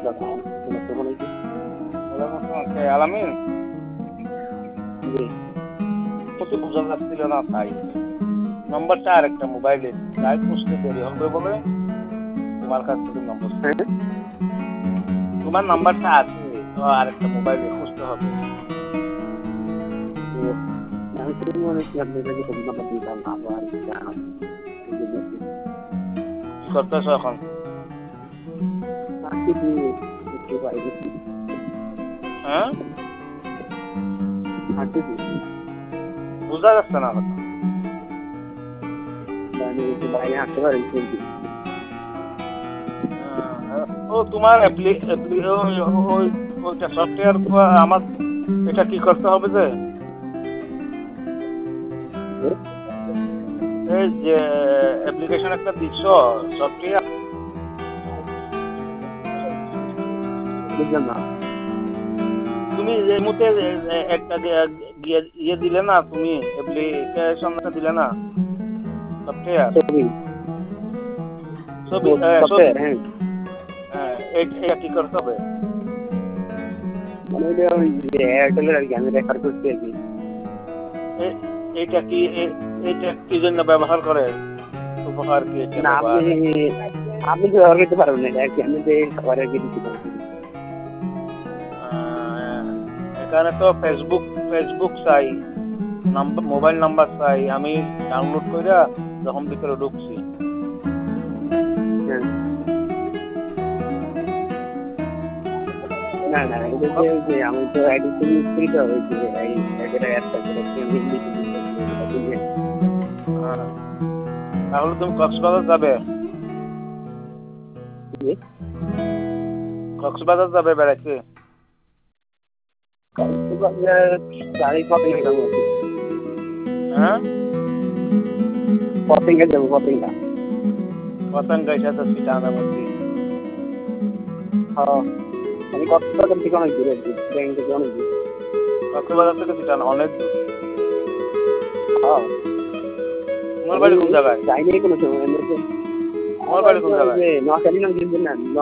আলামিন কত বোঝা যাচ্ছিল না তাই নম্বরটা আরেকটা মোবাইলে তাই খুঁজতে দেরি হবে বলে তোমার কাছ থেকে নম্বর তোমার নাম্বারটা আছে তো আরেকটা মোবাইলে খুঁজতে হবে কি করতেছ এখন হ্যাঁ বোঝা যাচ্ছে না কথা ও তোমার ওইটা সফটওয়্যার আমার এটা কি করতে হবে যে এই যে অ্যাপ্লিকেশন একটা দিচ্ছ সফটওয়্যার তুমি এই মুহূর্তে একটা ইয়ে দিলে না তুমি অ্যাপ্লিকেশনটা দিলে না সফটওয়্যার ছবি হ্যাঁ এটা কি করতে হবে এইটা কি জন্য ব্যবহার করে উপকার কি আপনি ব্যবহার করতে পারবেন না আমি এখানে তো ফেসবুক চাই মোবাইল নাম্বার চাই আমি ডাউনলোড করে যখন ভিতরে ঢুকছি না আমি তো আইডি ইউজ করি তো তাহলে তুমি কক্সবাজার যাবে বেড়াইতে হ্যাঁ পতেঙ্গা যাবো পতঙ্গা এটা তো সিটানোর মধ্যে আমি কক্সবাজার থেকে অনেক দূরে কক্সবাজার থেকে সিটানো অনেক দূর তোমার বাড়ি কোন জায়গায় যাইনি কোনো সময় তোমার বাড়ি কোন জায়গায় নোয়াখালী না